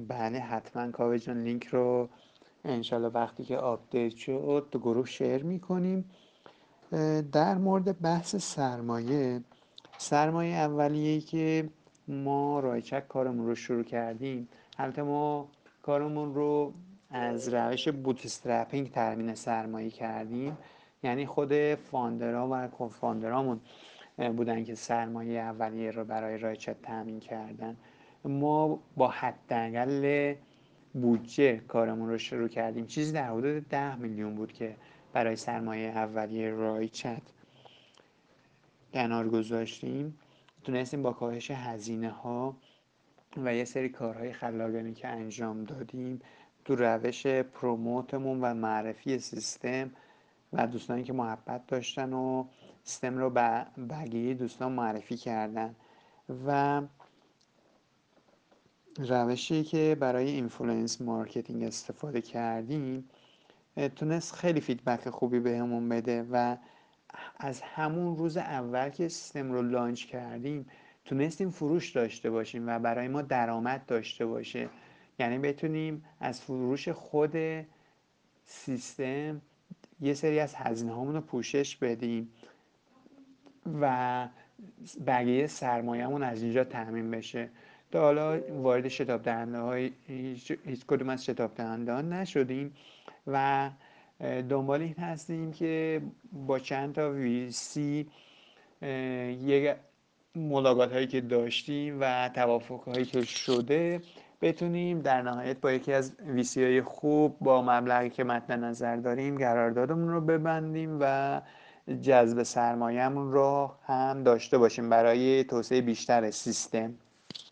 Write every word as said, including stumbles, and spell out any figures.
بله حتما کاوه جان، لینک رو انشالله وقتی که آپدیت شد تو گروه شیر میکنیم. در مورد بحث سرمایه سرمایه اولیه‌ای که ما رایچک کارمون رو شروع کردیم، البته ما کارمون رو از روش بوتسترپینگ تامین سرمایه کردیم، یعنی خود فاندرها و کوفاندرامون بودن که سرمایه اولیه رو برای رایچک تامین کردن. ما با حداقل بودجه کارمون رو شروع کردیم، چیزی در حدود ده میلیون بود که برای سرمایه اولیه رایچت کنار گذاشتیم. تونستیم با کاهش هزینه ها و یه سری کارهای خلاقانه که انجام دادیم تو روش پروموتمون و معرفی سیستم و دوستانی که محبت داشتن و سیستم رو به بقیه دوستان معرفی کردن و روشی که برای اینفلوئنس مارکتینگ استفاده کردیم تونست خیلی فیدبک خوبی بهمون بده و از همون روز اول که سیستم رو لانچ کردیم تونستیم فروش داشته باشیم و برای ما درآمد داشته باشه، یعنی بتونیم از فروش خود سیستم یه سری از هزینه هامون رو پوشش بدیم و بقیه سرمایه‌مون از اینجا تامین بشه. تا حالا وارد شتاب دهنده های هیچ, هیچ کدوم از شتاب دهنده ها نشدیم و دنبال این هستیم که با چند تا وی سی یک ملاقات هایی که داشتیم و توافق هایی که شده بتونیم در نهایت با یکی از ویسی های خوب با مبلغی که مد نظر داریم قراردادمون رو ببندیم و جذب سرمایه‌مون رو هم داشته باشیم برای توسعه بیشتر سیستم.